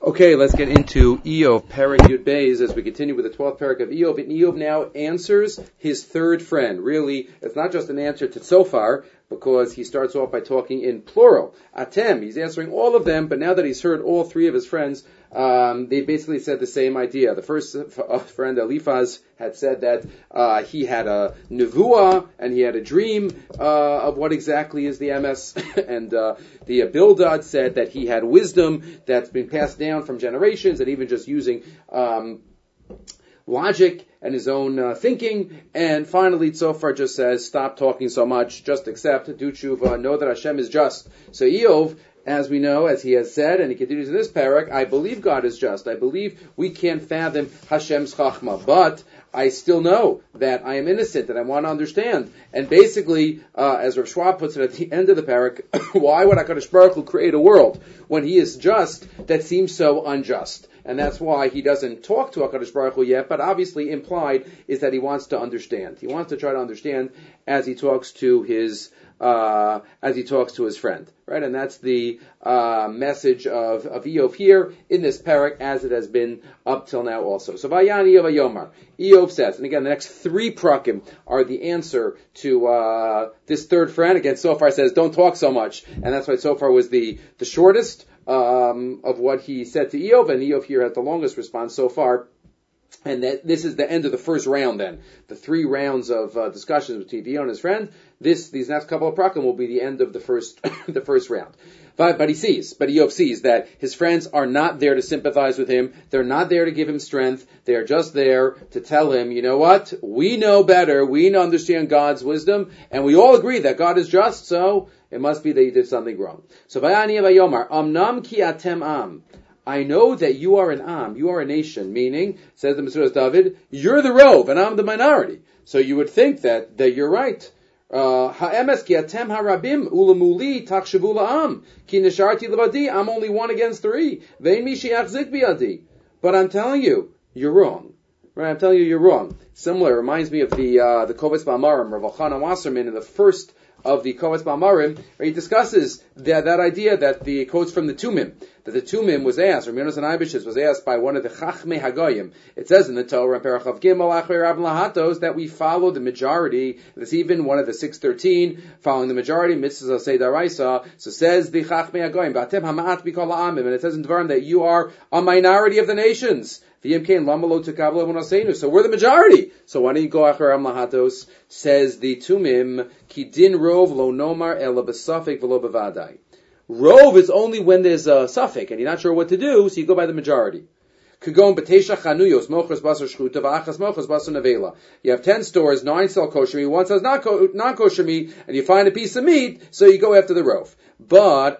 Okay, let's get into Eov, Perek Yud Beis, as we continue with the 12th Perek of Eov. And Eov now answers his third friend. Really, it's not just an answer to Tzofar, because he starts off by talking in plural. Atem, he's answering all of them, but now that he's heard all three of his friends, they basically said the same idea. The first friend, Eliphaz, had said that he had a nevuah, and he had a dream of what exactly is the MS, and the Bildad said that he had wisdom that's been passed down from generations, and even just using logic and his own thinking. And finally, Tzofar just says, stop talking so much, just accept, do tshuva, know that Hashem is just. So Eov, as we know, as he has said, and he continues in this parak, I believe God is just. I believe we can't fathom Hashem's chachma, but I still know that I am innocent and I want to understand. And basically, as Rav Schwab puts it at the end of the parak, why would HaKadosh Baruch Hu create a world when he is just that seems so unjust? And that's why he doesn't talk to HaKadosh Baruch Hu yet, but obviously implied is that he wants to understand. He wants to try to understand as he talks to his friend, right? And that's the message of Eov here in this parak, as it has been up till now also. So Vayan Eov Yomar, Eov says, and again, the next three prakim are the answer to this third friend. Again, Tzofar says, don't talk so much, and that's why Tzofar was the shortest of what he said to Eov, and Eov here has the longest response so far. And that this is the end of the first round then. The 3 rounds of discussions between Eov and his friend, these next couple of prakim will be the end of the first the first round. But Eov sees that his friends are not there to sympathize with him. They're not there to give him strength. They are just there to tell him, you know what? We know better. We understand God's wisdom, and we all agree that God is just, so it must be that he did something wrong. So Vayani Vayomar, Amnam ki atem am. I know that you are an Am, you are a nation, meaning, says the Mesuras David, you're the rove and I'm the minority. So you would think that you're right. Ha'emes ki atem harabim ulamuli tachshavu la'am ki nisharti levadi. I'm only 1 against 3. Vein mi she'achzik bi'adi. But I'm telling you, you're wrong. Right? I'm telling you, you're wrong. Similar, reminds me of the Kovetz Ba'amarim, Rav Elchanan Wasserman, in the first of the Kovetz Ba'amarim, where he discusses that idea that the quotes from the Tumim, that the Tumim was asked, or Yonasan Eibishitz was asked by one of the Chachmei Hagoyim. It says in the Torah, in Parachav Gimel, Achrei Rav Lahatos, that we follow the majority. That's even one of the 613, following the majority, Mitzvah Aseh Daraisa. So says the Chachmei Hagoyim, Ba'atem Hama'at B'kol Ha'amim, and it says in Dvarim that you are a minority of the nations. So we're the majority. So why don't you go Achrei Rav Lahatos? Says the Tumim, Ki din rov lo nomar ela b'safek v'lo b'vadai. Rove is only when there's a suffix and you're not sure what to do, so you go by the majority. You have 10 stores, 9 sell kosher meat, 1 sells non-kosher meat, and you find a piece of meat, so you go after the rove. But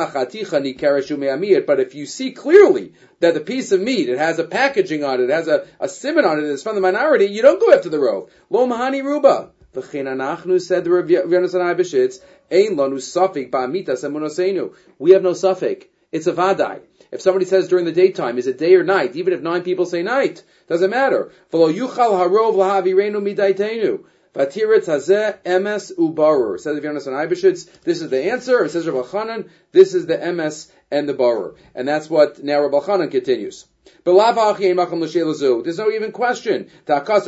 if you see clearly that the piece of meat, it has a packaging on it, it has a siman on it, it's from the minority, you don't go after the rove. Lo mahani ruba. Said the Rav Yonasan Eibishitz, Ein lanu safek ba'amitas emunosenu. We have no safek. It's a vadai. If somebody says during the daytime, is it day or night? Even if 9 people say night, doesn't matter. V'lo yuchal harov lahavirenu midaitenu. V'atiretz hazeh emes ubarur. Says the Rav Yonasan Eibishitz, this is the answer. It says Rav Elchanan, this is the emes and the barur. And that's what now Rav Elchanan continues. There's no even question. That's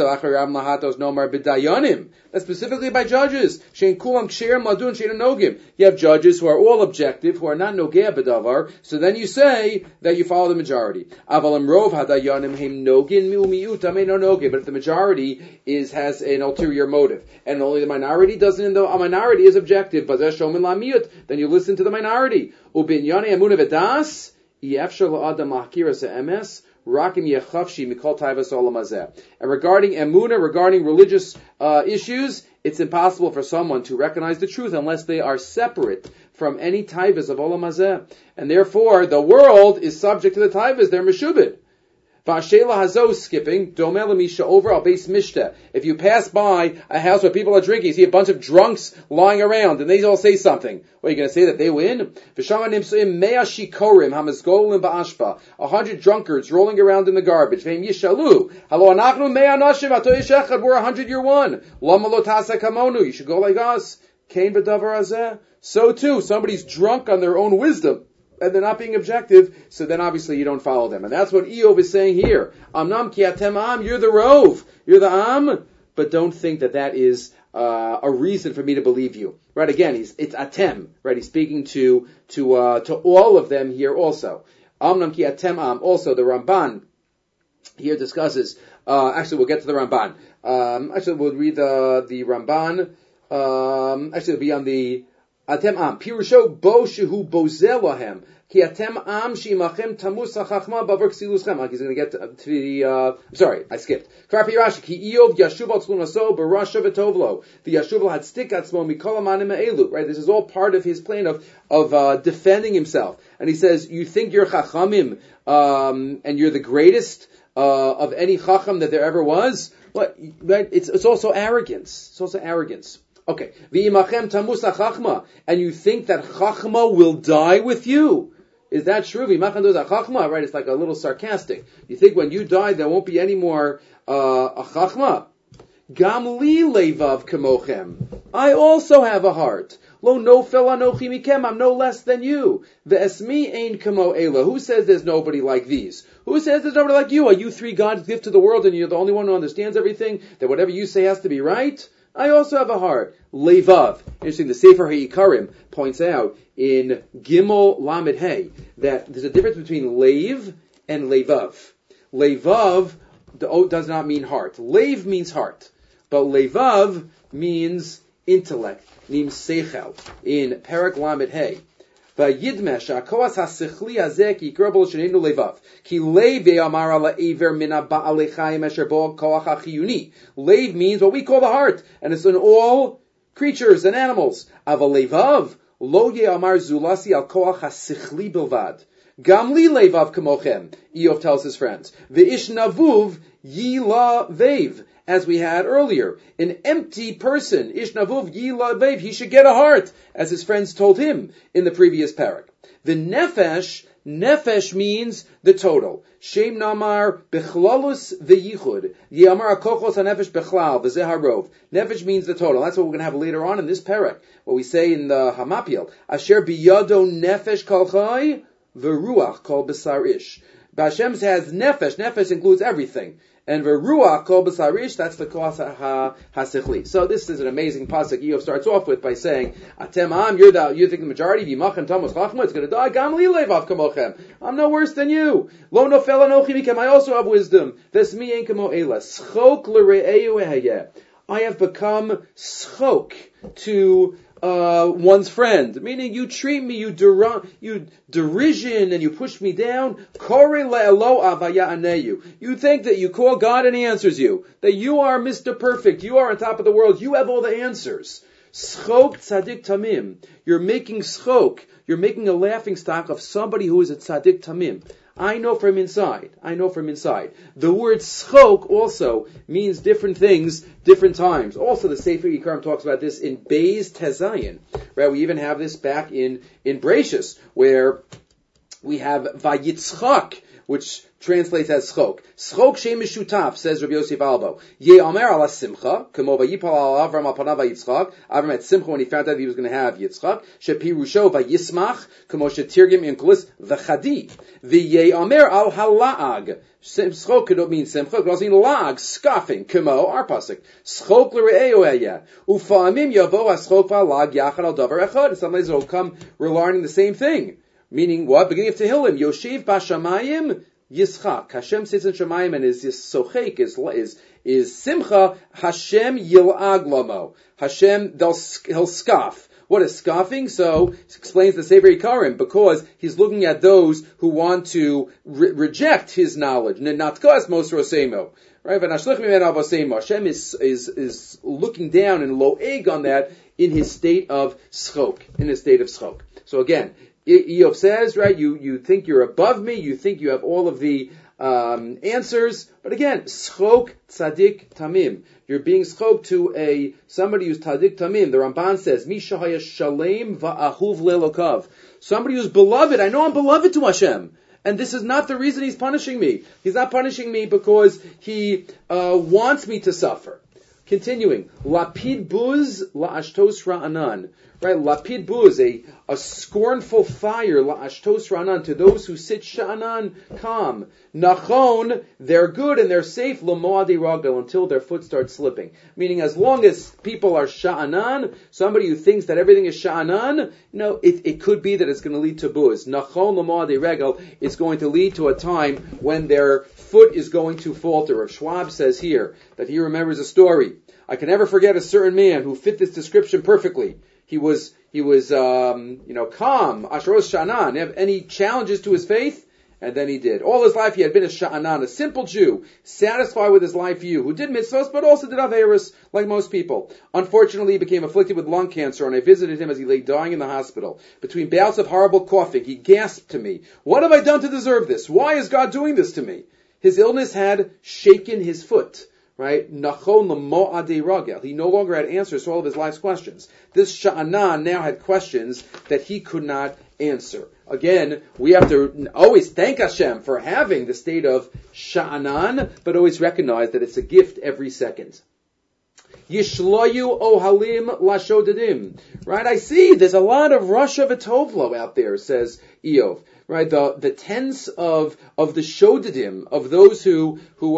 specifically by judges. You have judges who are all objective, who are not nogea b'davar, so then you say that you follow the majority. But if the majority has an ulterior motive, and only the minority doesn't, though a minority is objective, then you listen to the minority. And regarding emuna, regarding religious issues, it's impossible for someone to recognize the truth unless they are separate from any taivas of olam hazeh. And therefore, the world is subject to the taivas. They're meshubit. V'ashela hazo skipping, domel misha over al beis mishta. If you pass by a house where people are drinking, you see a bunch of drunks lying around, and they all say something. What, are you going to say that they win? V'shama nimsuim mea shikorim hamazgolim ba'ashpa. 100 drunkards rolling around in the garbage. V'hem yishalu. Halo anachnu mea nashim ato yishechad. We're 100, you're 1. Lama lo tasa kamonu. You should go like us. Kain v'davar hazeh. So too, somebody's drunk on their own wisdom. and they're not being objective, so then obviously you don't follow them. And that's what Eov is saying here. Amnam ki atem am, you're the rov, you're the am, but don't think that is a reason for me to believe you. Right, again, it's atem, right? He's speaking to all of them here also. Amnam ki atem am, also the Ramban here discusses, actually we'll get to the Ramban. Actually we'll read the Ramban, actually it'll be on the Atem am. Pirusho bo shehu bozel lahem. Ki atem am shimachem tamus hachachma bavar ksiluschem. He's going to get to the, sorry, I skipped. Krapi Rashi, ki Eov yashuv al tzlunaso barasha v'tovlo. The yashuv had stick atzmo mikol amanim elu. Right, this is all part of his plan of defending himself. And he says, you think you're chachamim, and you're the greatest, of any chacham that there ever was? What? Right? It's also arrogance. It's also arrogance. Okay. V'imachem tamus hachachma. And you think that chachma will die with you? Is that true? V'imachem tamus hachachma. Right? It's like a little sarcastic. You think when you die there won't be any more a chachma? Gam li levav kamochem. I also have a heart. Lo nofel anochi mikem. I'm no less than you. Ve'esmi ein kamo ela. Who says there's nobody like these? Who says there's nobody like you? Are you three God's gift to the world and you're the only one who understands everything? That whatever you say has to be right? I also have a heart. Levav. Interesting, the Sefer HaYikarim points out in Gimel Lamed Hey that there's a difference between Lev and Levav. Levav does not mean heart. Lev means heart. But Levav means intellect, means Seichel. In Perek Lamed Hey, Vayidmesh hakoas hasichli hazeh ki yikra bo shenenu levav ki lev ve'amar ala iver min ha'ba'alei chayim asher bo koach hachiyuni. Lev means what we call the heart, and it's in all creatures and animals. Aval levav lo ye'amar zulasi al koach hasichli bilvad. Gam li levav kamochem. Eov tells his friends. Ve'ish navuv yila vev. As we had earlier, an empty person, ishnavuv yila vev, he should get a heart, as his friends told him in the previous parak. The nefesh means the total. Shem namar bechlalus veyichud. Yamar akochos hanefesh bechlal v'zeharov. Nefesh means the total. That's what we're going to have later on in this parak. What we say in the Hamapiel. Asher biyado nefesh kol chai v'ruach kol besar ish. Hashem has nefesh. Nefesh includes everything. And v'ruach kol b'sarish, that's the koas hasichli. So this is an amazing pasuk. Eov starts off with by saying, "Atem am, you think the majority. V'imachem tamus chachma, it's going to die. Gam li levav kamochem. I'm no worse than you. Lo nofel anochi mikem. I also have wisdom. Vesmi ein kamo ela. Schok l're'eu ehayeh. I have become schok to one's friend, meaning you treat me, you derision, and you push me down. You think that you call God and He answers you, that you are Mr. Perfect, you are on top of the world, you have all the answers. Schok tzaddik tamim. You're making schok, you're making a laughing stock of somebody who is a tzaddik tamim. I know from inside. The word schok also means different things, different times. Also, the Sefer Yikarim talks about this in Beis Tezayin. Right? We even have this back in Brachus, where we have Vayitzchak, which translates as schok. Schok shem mishutaf, says Rabbi Yosef Albo. Ye'amer ala simcha, kamo vayipal al Avram al panav vayitzchak. Avram had simcha when he found out he was going to have Yitzchak. Shepirusho vayismach, kamo shetirgim in kulis v'chadi. V'ye'amer al hala'ag. Schok could mean simcha, it could also mean lag, scoffing. Kamo, our pasuk. Schok l're'eo haya. Ufa'amim yavo ha-schok v'alag yachad al davar echad. Sometimes it will come relying the same thing. Meaning what? Beginning of Tehillim. Yoshev b'shamayim yischak. Hashem sits in Shemayim and is sochek, is simcha. Hashem yil'ag lamo. Hashem, he'll scoff. What is scoffing? So, it explains the Sefer Yikarim, because he's looking at those who want to reject his knowledge. Nenatkas mos rosemo. Right? Hashem is looking down and lo'eg on that in his state of schok. So again, Eov says, right, you think you're above me, you think you have all of the answers, but again, schok tzaddik tamim. You're being schok to somebody who's tzaddik tamim. The Ramban says, Mishahaya shalem va'ahuv lelokav. Somebody who's beloved. I know I'm beloved to Hashem. And this is not the reason He's punishing me. He's not punishing me because He wants me to suffer. Continuing, lapid buz la'ashtos ra'anan. Right, lapid buz, a scornful fire, la'ashtos ra'anan, to those who sit sha'anan, calm. Nachon, they're good and they're safe, l'mo'adi ragel, until their foot starts slipping. Meaning, as long as people are sha'anan, somebody who thinks that everything is sha'anan, it could be that it's going to lead to buz. Nachon l'mo'adi ragel, it's going to lead to a time when their foot is going to falter. Rav Schwab says here that he remembers a story. I can never forget a certain man who fit this description perfectly. He was calm, asheros sha'anan, have any challenges to his faith? And then he did. All his life he had been a sha'anan, a simple Jew, satisfied with his life view, who did mitzvahs, but also did averos, like most people. Unfortunately, he became afflicted with lung cancer, and I visited him as he lay dying in the hospital. Between bouts of horrible coughing, he gasped to me, "What have I done to deserve this? Why is God doing this to me?" His illness had shaken his foot. Right? Nachon l'mo'adei ragel. He no longer had answers to all of his life's questions. This sha'anan now had questions that he could not answer. Again, we have to always thank Hashem for having the state of sha'anan, but always recognize that it's a gift every second. Yishloyu ohalim lashodadim. Right? I see there's a lot of Rasha v'tovlo out there, says Eov. Right? The tents of the shodadim, of those who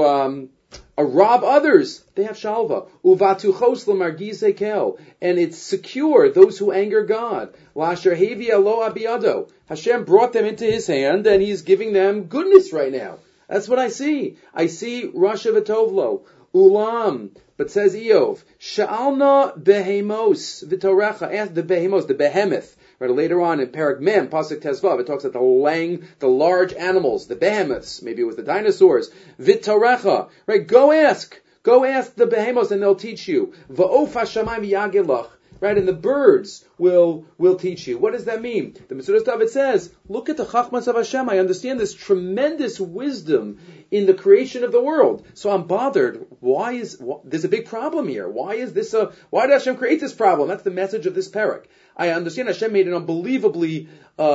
rob others, they have shalva. Uvatuchos l'margize kel, and it's secure those who anger God. Lasher hevia lo abiyado. Hashem brought them into His hand, and He's giving them goodness right now. That's what I see. I see Rasha v'tovlo, ulam. But says Eov, sha'alna behemos v'torecha. Ask the behemos, the behemoth. Right, later on in Perek Mem, Pasuk Tezvav, it talks about the large animals, the behemoths, maybe it was the dinosaurs. V'torecha, right? Go ask the behemoths, and they'll teach you. Va'of hashamayim yagelach, right? And the birds will teach you. What does that mean? The Mesudas David says, look at the chachmas of Hashem. I understand this tremendous wisdom in the creation of the world. So I'm bothered. There's a big problem here? Why did Hashem create this problem? That's the message of this parak. I understand Hashem made an unbelievably,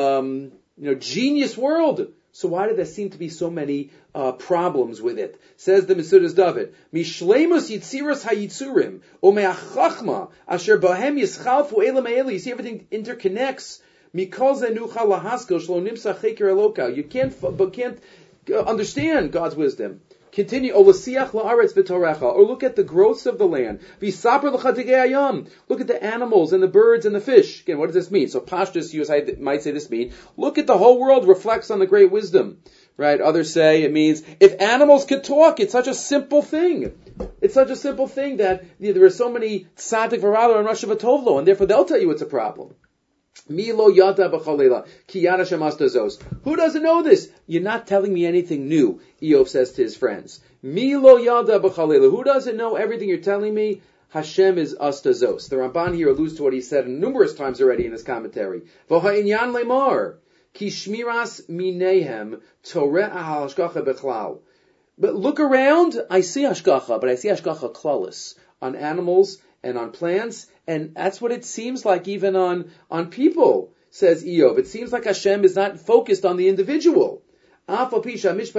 genius world. So why did there seem to be so many problems with it? Says the Mesudas David, Mishleimus Yitziras HaYitzurim, Umeachachma, Asher Bahem Yischalfu Elam Eili. You see, everything interconnects. Mikol Zenucha Lahaskel Shlo Nimsa Cheker Eloka. You can't understand God's wisdom. Continue, Olasiach la'aretz v'torecha, or look at the growths of the land. V'saper l'chatigei hayam. Look at the animals and the birds and the fish. Again, what does this mean? So Pashtus, you might say this means, look at the whole world reflects on the great wisdom. Right? Others say it means, if animals could talk, it's such a simple thing. It's such a simple thing that there are so many tzaddik v'rala and Rasha v'tovlo, and therefore they'll tell you it's a problem. Milo yada b'chalela ki yada shemastazos. Who doesn't know this? You're not telling me anything new, Eov says to his friends. Milo yada b'chalela. Who doesn't know everything you're telling me? Hashem is astazos. The Ramban here alludes to what he said numerous times already in his commentary. V'ha'inyan lemar ki shmiras minehem toreh hashgacha bechlal. But look around, I see hashgacha, but I see hashgacha klalis on animals and on plants, and that's what it seems like even on people, says Eov. It seems like Hashem is not focused on the individual. I know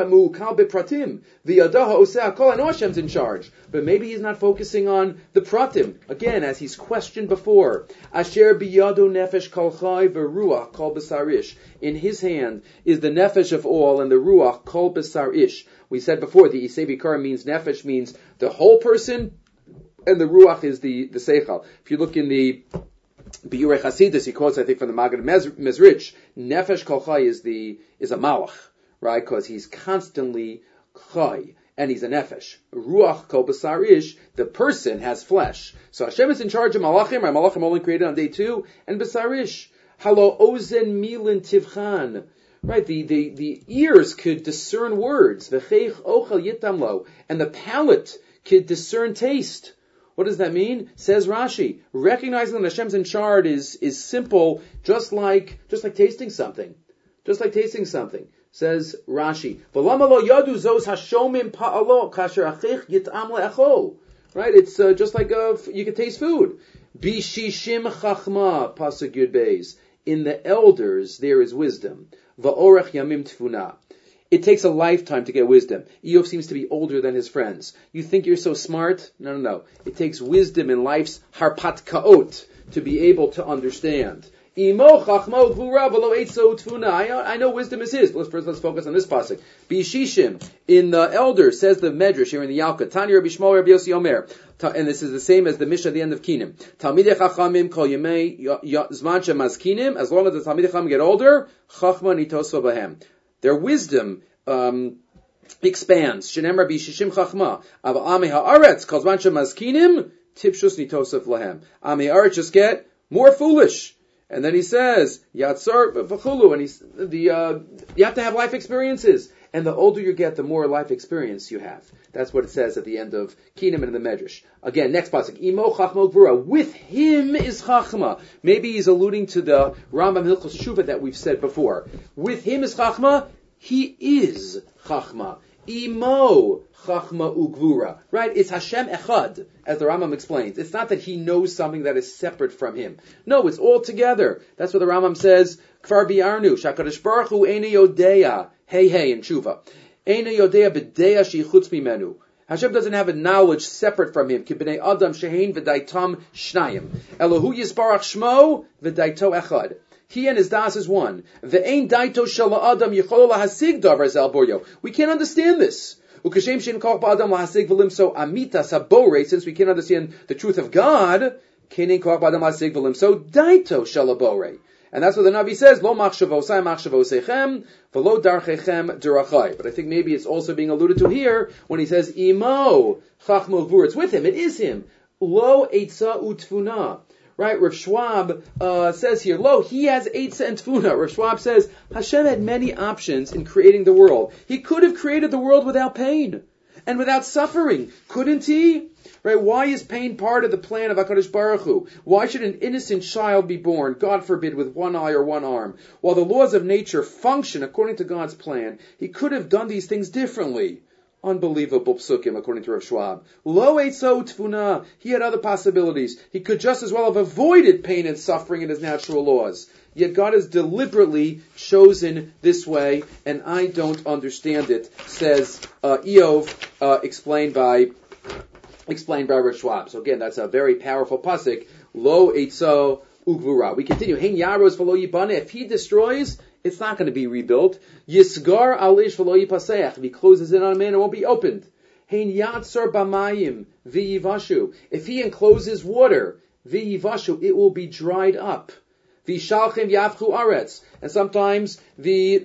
Hashem's in charge, but maybe He's not focusing on the pratim. Again, as He's questioned before, Asher biyado nefesh kol chai v'ruach kol b'sar ish. In His hand is the nefesh of all, and the ruach kol b'sar ish. We said before, the Isei Bikar means nefesh means the whole person, and the ruach is the seichel. If you look in the Biurei Chasidus, he quotes, I think, from the Maggid Mezrich, nefesh kol chai is a malach, right? Because he's constantly chai, and he's a nefesh. Ruach kol basar ish, the person has flesh. So Hashem is in charge of malachim, right? Malachim only created on day 2, and basar ish. Halo ozen milin tivchan. Right, the ears could discern words. V'cheich ochel yitamlo. And the palate could discern taste. What does that mean? Says Rashi, recognizing that Hashem's in charge is simple, just like tasting something. Just like tasting something. Says Rashi, V'lama lo yadu zos hashomim pa'alo kasher achich yitam le'achol. Right, it's just like you can taste food. Bishishim chachma, pasuk yud beis. In the elders there is wisdom. Va'orech yamim tfuna. It takes a lifetime to get wisdom. Eov seems to be older than his friends. You think you're so smart? No. It takes wisdom in life's harpatkaot to be able to understand. I know wisdom is his. Let's focus on this pasuk. Bishishim, in the elder, says the Medrash here in the Yalkut, Tani Rabbi Shmuel Rabbi Yossi Omer, and this is the same as the Mishnah at the end of Kinim. Talmidei Chachamim kol yemei zman shemazkinim, as long as the Talmidei Chachamim get older, Chachma nitoso bahem. Their wisdom expands. Shenem Rabbi Shishim Chachma, Aval Amei Haaretz kol zman shemazkinim, Tipshus nitosef lahem. Amei Haaretz just get more foolish. And then he says, Yatzar v'chulu, and you have to have life experiences. And the older you get, the more life experience you have. That's what it says at the end of Kinim and in the Medrash. Again, next pasuk, Imo Chachma Gvura. With him is Chachma. Maybe he's alluding to the Rambam Hilchos Shuvah that we've said before. With him is Chachma. He is Chachma. Imo Chachma Ugvura. Right? It's Hashem Echad, as the Rambam explains. It's not that he knows something that is separate from him. No, it's all together. That's what the Rambam says, Kfar Bi'arnu, Shakadosh Baruch Hu Eina Yodea, Hey in Tshuva. Eina Yodea B'deya Sheichutz Mimenu. Hashem doesn't have a knowledge separate from him. Ki b'nei Adam Shehein V'daitam Shnayim. Elohu Yisbarach Shmo V'daito Echad. He and his das is one. Ve'ein daito shel ha'adam yichol lahasig davar zel boryo. We can't understand this. Ukashem shein koch ba'adam lahasig v'limso amita sabore. Since we can't understand the truth of God, kein koch ba'adam lahasig v'limso daito shel habore. And that's what the Navi says, Lo machshavosai machshavosechem, v'lo darchechem derachai. But I think maybe it's also being alluded to here when he says, Imo chachmo gvur. It's with him, it is him. Lo eitza utfuna. Right, Rav Schwab says here, Lo, he has Eitzah and Tfuna. Rav Schwab says, Hashem had many options in creating the world. He could have created the world without pain and without suffering. Couldn't he? Right, why is pain part of the plan of HaKadosh Baruch Hu? Why should an innocent child be born, God forbid, with one eye or one arm? While the laws of nature function according to God's plan, he could have done these things differently. Unbelievable psukim, according to Rav Schwab. Lo eitzo tfuna. He had other possibilities. He could just as well have avoided pain and suffering in his natural laws. Yet God has deliberately chosen this way, and I don't understand it, says Eov, explained by Rav Schwab. So again, that's a very powerful pasuk. Lo eitzo ugvura. We continue. Hein yaros v'lo yibane. If he destroys, it's not going to be rebuilt. Yisgar alish v'lo yipaseach. If he closes in on a man, it won't be opened. Hein yatzar b'mayim v'yivashu. If he encloses water, v'yivashu, it will be dried up. V'shalchem yavchu aretz. And sometimes the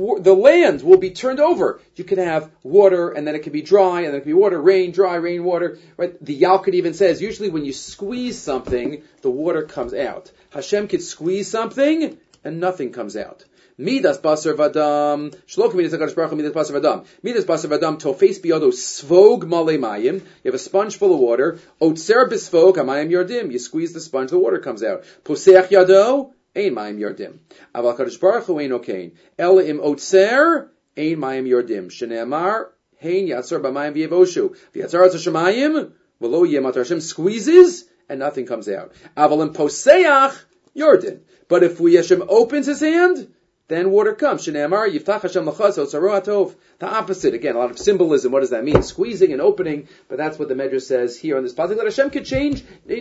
land will be turned over. You can have water, and then it can be dry, and then it can be water, rain, dry, rain, water. Right? The Yalkut even says, usually when you squeeze something, the water comes out. Hashem could squeeze something, and nothing comes out. Midas basar vadam, shlokim midas HaKadosh Baruch Hu midas basar vadam. Midas basar vadam tofes biyodo svog male mayim. You have a sponge full of water. Otzer bisvog hamayim yordim. You squeeze the sponge, the water comes out. Poseach yado, ein mayim yordim. Aval HaKadosh Baruch Hu ein okain. Ela im otzer, ein mayim yordim. Shneamar, hein yatzar b'mayim v'yevoshu. V'yatzar atzar shemayim, v'lo yemat. Hashem squeezes, and nothing comes out. Aval im poseach yordim. But if Hashem opens his hand, then water comes. Shneamar yiftach Hashem l'chaz otzaro atov. The opposite. Again, a lot of symbolism. What does that mean? Squeezing and opening. But that's what the Medrash says here on this passage. That Hashem could change,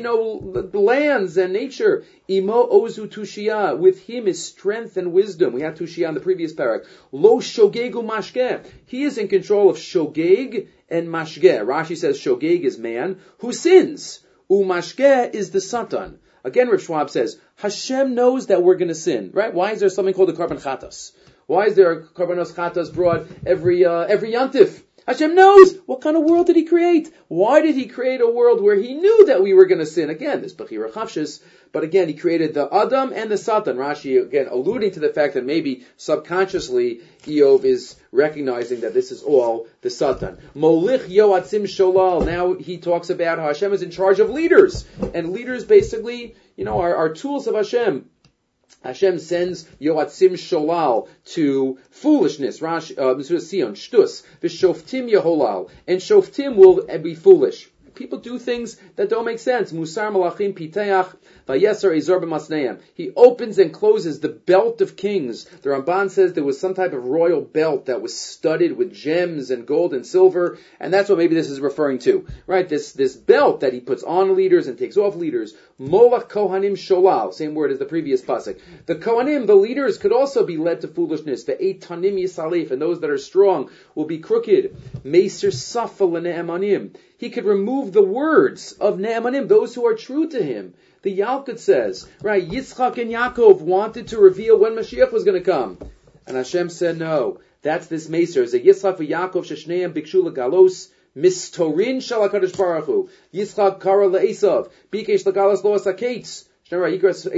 the lands and nature. Imo ozu tushia. With him is strength and wisdom. We had tushia in the previous parak. Lo shogegu mashgeh. He is in control of shogeg and mashgeh. Rashi says shogeg is man who sins. Umashgeh is the Satan. Again, Rav Schwab says, Hashem knows that we're going to sin, right? Why is there something called a korban chatas? Why is there a korbanos chatas brought every yantif? Hashem knows. What kind of world did he create? Why did he create a world where he knew that we were going to sin? Again, this Bechira Chavshis, but again, he created the Adam and the Satan. Rashi, again, alluding to the fact that maybe subconsciously Eov is recognizing that this is all the Satan. Molich yoatzim sholal. Now he talks about how Hashem is in charge of leaders. And leaders basically, are tools of Hashem. Hashem sends yoatzim sholal to foolishness. Rashi, Sion, shtus, v'shoftim yeholal. And shoftim will be foolish. people do things that don't make sense. Musar malachim piteach vayeser ezor b'masneim. He opens and closes the belt of kings. The Ramban says there was some type of royal belt that was studded with gems and gold and silver, and that's what maybe this is referring to, right? This belt that he puts on leaders and takes off leaders. Molach kohanim sholal, same word as the previous pasuk. The kohanim, the leaders, could also be led to foolishness. The eitanim yisalif, and those that are strong will be crooked. Meiser safa lene'emanim. He could remove the words of ne'emanim, those who are true to him. The Yalkut says, right, Yitzchak and Yaakov wanted to reveal when Mashiach was going to come. And Hashem said no. That's this Meiser. It's a Yitzchak and Yaakov sheshneim bikshu legalos mistorin shel HaKadosh Baruch Hu. Yitzchak kara le'esav bikesh legalos lo asaketz. Yaakov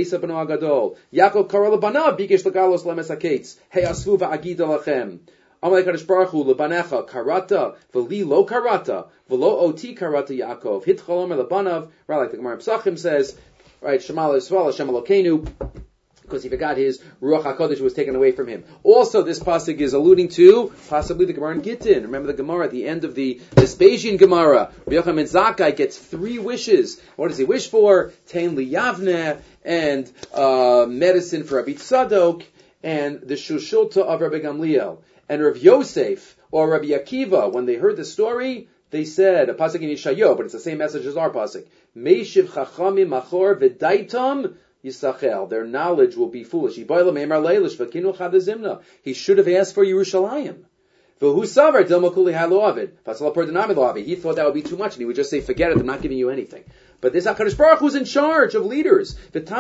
kara lebanav bikesh legalos lemes haketz. Hey asvu va'agida lachem. Amalei Kadosh Baruch Hu lebanecha karata v'li lo karata v'lo oti karata Yaakov hitchalom lebanav. Right, like the Gemara Pesachim says, right? Shema Yisrael Hashem Elokeinu, because he forgot his Ruach HaKodesh was taken away from him. Also, this pasuk is alluding to possibly the Gemara in Gittin. Remember the Gemara at the end of the Vespasian Gemara. Rabbi Yochanan ben Zakkai gets 3 wishes. What does he wish for? Tein liyavneh, and medicine for Rabbi Tzadok, and the Shushulta of Rabbi Gamliel. And Rav Yosef or Rabbi Akiva, when they heard the story, they said, a pasuk in Yeshayahu, but it's the same message as our pasuk. Meishiv chachamim machor v'daitam yisachel. Their knowledge will be foolish. He should have asked for Yerushalayim. He thought that would be too much, and he would just say, forget it, I'm not giving you anything. But this HaKadosh Baruch Hu is in charge of leaders. He could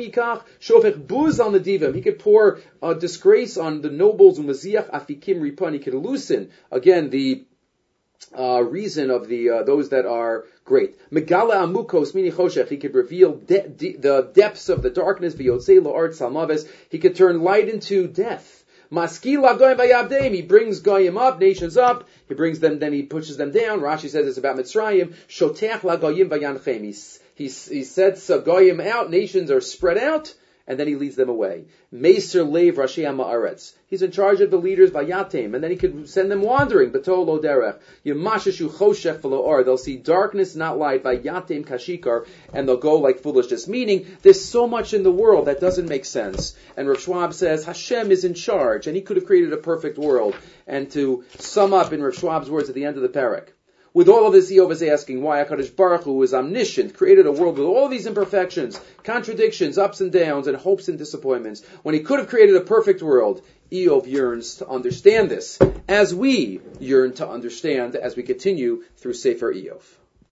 pour disgrace on the nobles, and he could loosen, again, the reason of the those that are great. Megala amukos mini choshech. He could reveal the depths of the darkness. V'yotzei la'art salmaves. He could turn light into death. Maskila goyim vayavdeim. He brings goyim up, nations up. He brings them, then he pushes them down. Rashi says it's about Mitzrayim. Shotech la goyim vayanchem. He sets goyim out. Nations are spread out, and then he leads them away. Meiser leiv rashi ha'ma'aretz. He's in charge of the leaders vayatem, and then he could send them wandering. B'tol lo derech. Yemasheshu choshech v'lo or. They'll see darkness, not light. Vayatem kashikar, and they'll go like foolishness. Meaning, there's so much in the world that doesn't make sense. And Rav Schwab says Hashem is in charge, and He could have created a perfect world. And to sum up in Rav Schwab's words at the end of the parak, with all of this, Eov is asking why HaKadosh Baruch Hu is omniscient, created a world with all these imperfections, contradictions, ups and downs, and hopes and disappointments, when He could have created a perfect world. Eov yearns to understand this, as we yearn to understand as we continue through Sefer Eov.